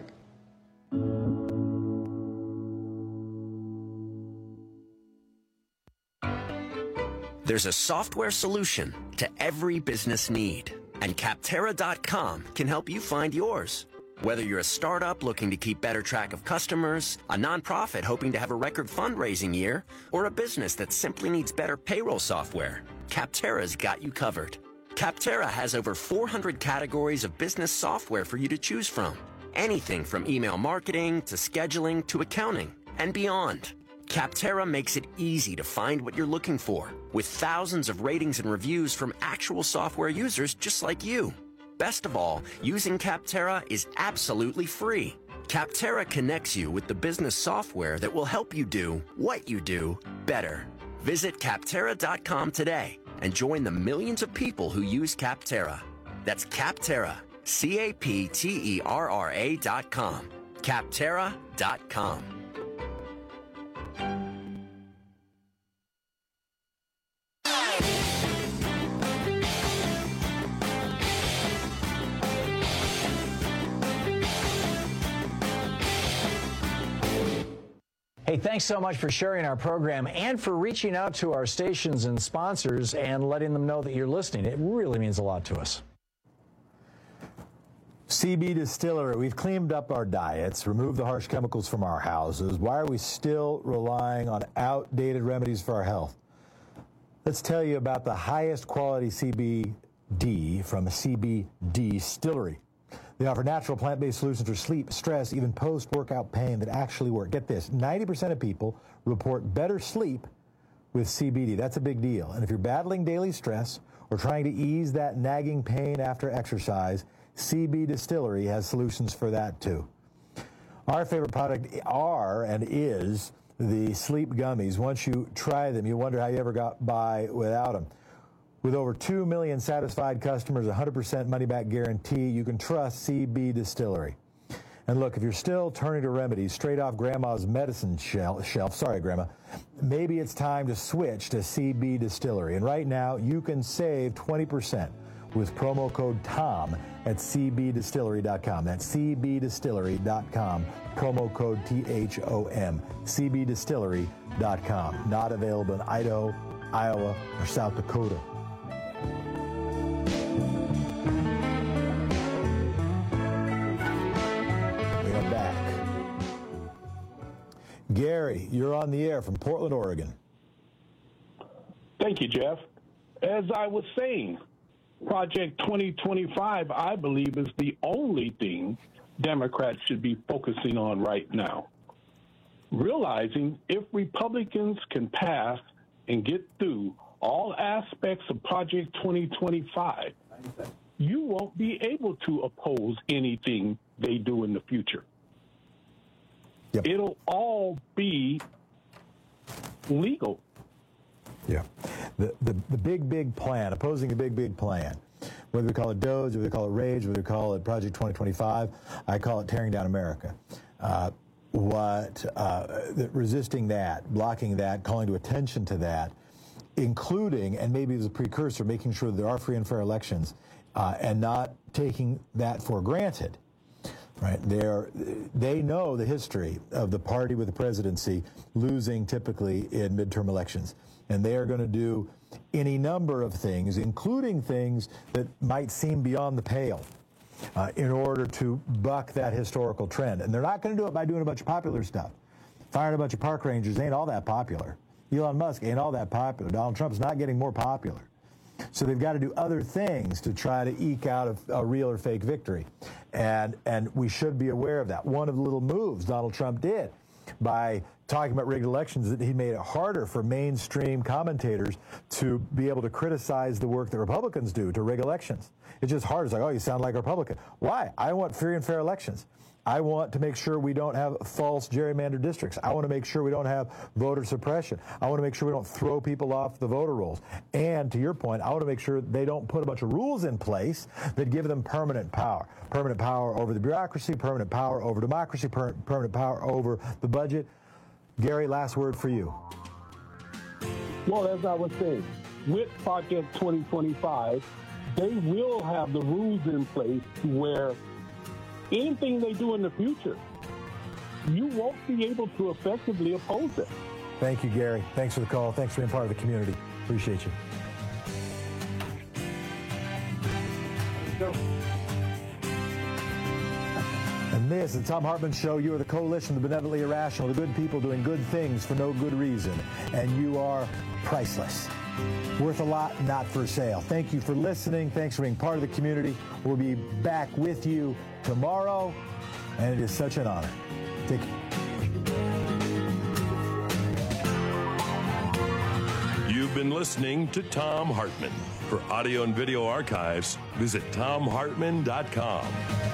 There's a software solution to every business need, and Capterra dot com can help you find yours. Whether you're a startup looking to keep better track of customers, a nonprofit hoping to have a record fundraising year, or a business that simply needs better payroll software, Capterra's got you covered. Capterra has over four hundred categories of business software for you to choose from. Anything from email marketing to scheduling to accounting and beyond. Capterra makes it easy to find what you're looking for, with thousands of ratings and reviews from actual software users just like you. Best of all, using Capterra is absolutely free. Capterra connects you with the business software that will help you do what you do better. Visit Capterra dot com today and join the millions of people who use Capterra. That's Capterra, C A P T E R R A dot com. Capterra dot com. Hey, thanks so much for sharing our program and for reaching out to our stations and sponsors and letting them know that you're listening. It really means a lot to us. C B Distillery, we've cleaned up our diets, removed the harsh chemicals from our houses. Why are we still relying on outdated remedies for our health? Let's tell you about the highest quality C B D from C B Distillery. They offer natural plant-based solutions for sleep, stress, even post-workout pain that actually work. Get this, ninety percent of people report better sleep with C B D. That's a big deal. And if you're battling daily stress or trying to ease that nagging pain after exercise, C B Distillery has solutions for that too. Our favorite product are and is the sleep gummies. Once you try them, you wonder how you ever got by without them. With over two million satisfied customers, one hundred percent money-back guarantee, you can trust C B Distillery. And look, if you're still turning to remedies straight off Grandma's medicine shelf, shelf, sorry, Grandma, maybe it's time to switch to C B Distillery. And right now, you can save twenty percent with promo code TOM at C B distillery dot com. That's C B distillery dot com, promo code T H O M, C B distillery dot com. Not available in Idaho, Iowa, or South Dakota. Gary, you're on the air from Portland, Oregon. Thank you, Jeff. As I was saying, Project twenty twenty-five, I believe, is the only thing Democrats should be focusing on right now. Realizing if Republicans can pass and get through all aspects of Project twenty twenty-five, you won't be able to oppose anything they do in the future. Yep. It'll all be legal. Yeah. The, the the big, big plan, opposing a big, big plan, whether we call it DOGE, whether we call it RAGE, whether we call it Project twenty twenty-five, I call it tearing down America. Uh, what uh, resisting that, blocking that, calling to attention to that, including, and maybe as a precursor, making sure that there are free and fair elections, uh, and not taking that for granted. Right, they're, they know the history of the party with the presidency losing typically in midterm elections. And they are going to do any number of things, including things that might seem beyond the pale, uh, in order to buck that historical trend. And they're not going to do it by doing a bunch of popular stuff. Firing a bunch of park rangers ain't all that popular. Elon Musk ain't all that popular. Donald Trump's not getting more popular. So they've got to do other things to try to eke out a, a real or fake victory. And and we should be aware of that. One of the little moves Donald Trump did by talking about rigged elections, that he made it harder for mainstream commentators to be able to criticize the work that Republicans do to rig elections. It's just hard. It's like, oh, you sound like a Republican. Why? I want free and fair elections. I want to make sure we don't have false gerrymandered districts. I want to make sure we don't have voter suppression. I want to make sure we don't throw people off the voter rolls. And to your point, I want to make sure they don't put a bunch of rules in place that give them permanent power. Permanent power over the bureaucracy, permanent power over democracy, per- permanent power over the budget. Gary, last word for you. Well, as I was saying, with Project twenty twenty-five, they will have the rules in place where anything they do in the future, you won't be able to effectively oppose it. Thank you, Gary. Thanks for the call. Thanks for being part of the community. Appreciate you. And this is the Thom Hartmann Show. You are the coalition of the benevolently irrational, the good people doing good things for no good reason. And you are priceless. Worth a lot, not for sale. Thank you for listening. Thanks for being part of the community. We'll be back with you tomorrow, and it is such an honor. Take care. You've been listening to Thom Hartmann. For audio and video archives, visit Thom Hartmann dot com.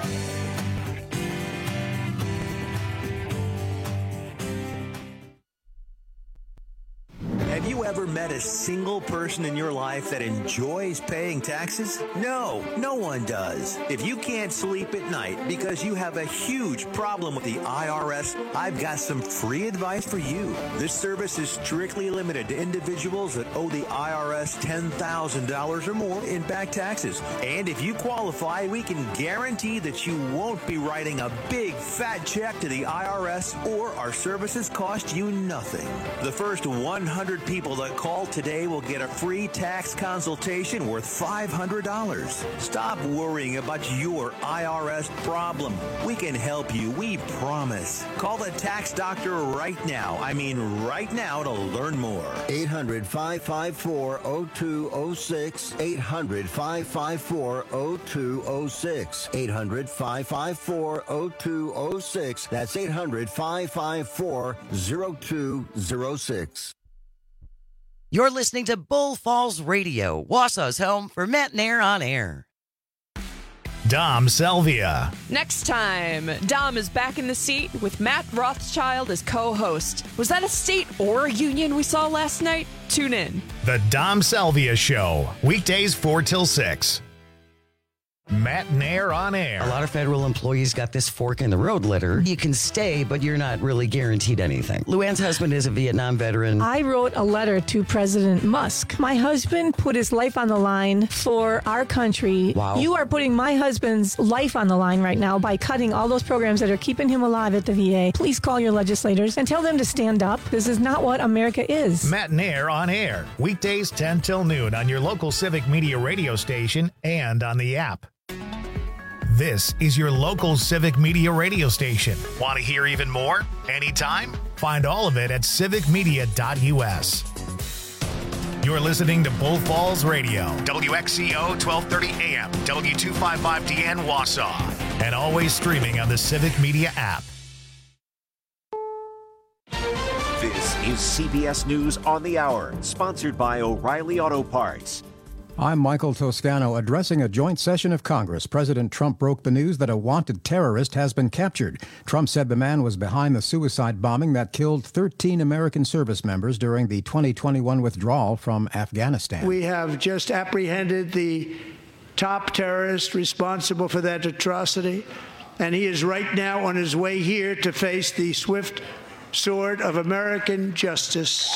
Have you ever met a single person in your life that enjoys paying taxes? No, no one does. If you can't sleep at night because you have a huge problem with the I R S, I've got some free advice for you. This service is strictly limited to individuals that owe the I R S ten thousand dollars or more in back taxes. And if you qualify, we can guarantee that you won't be writing a big fat check to the I R S, or our services cost you nothing. The first one hundred people that call today will get a free tax consultation worth five hundred dollars. Stop worrying about your I R S problem. We can help you, we promise. Call the tax doctor right now. I mean right now to learn more. eight hundred, five five four, oh two oh six. eight hundred, five five four, oh two oh six. eight hundred, five five four, oh two oh six. That's eight hundred, five five four, oh two oh six. You're listening to Bull Falls Radio, Wausau's home for Matt Nair on air. Dom Salvia. Next time, Dom is back in the seat with Matt Rothschild as co-host. Was that a state or a union we saw last night? Tune in. The Dom Salvia Show, weekdays four till six. Matt Nair on air. A lot of federal employees got this fork in the road letter. You can stay, but you're not really guaranteed anything. Luann's husband is a Vietnam veteran. I wrote a letter to President Musk. My husband put his life on the line for our country. Wow. You are putting my husband's life on the line right now by cutting all those programs that are keeping him alive at the V A. Please call your legislators and tell them to stand up. This is not what America is. Matt Nair on air, weekdays ten till noon on your local Civic Media radio station and on the app. This is your local Civic Media radio station. Want to hear even more? Anytime? Find all of it at civic media dot u s. You're listening to Bull Falls Radio, W X C O twelve thirty A M, W two fifty-five D N Wausau, and always streaming on the Civic Media app. This is C B S News on the Hour, sponsored by O'Reilly Auto Parts. I'm Michael Toscano. Addressing a joint session of Congress, President Trump broke the news that a wanted terrorist has been captured. Trump said the man was behind the suicide bombing that killed thirteen American service members during the twenty twenty-one withdrawal from Afghanistan. We have just apprehended the top terrorist responsible for that atrocity, and he is right now on his way here to face the swift sword of American justice.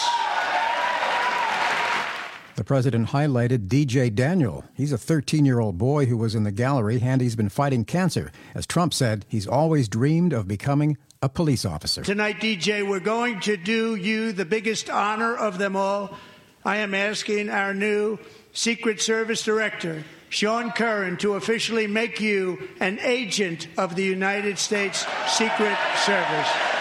The president highlighted D J Daniel. He's a thirteen-year-old boy who was in the gallery, and he's been fighting cancer. As Trump said, he's always dreamed of becoming a police officer. Tonight, D J, we're going to do you the biggest honor of them all. I am asking our new Secret Service Director, Sean Curran, to officially make you an agent of the United States Secret Service.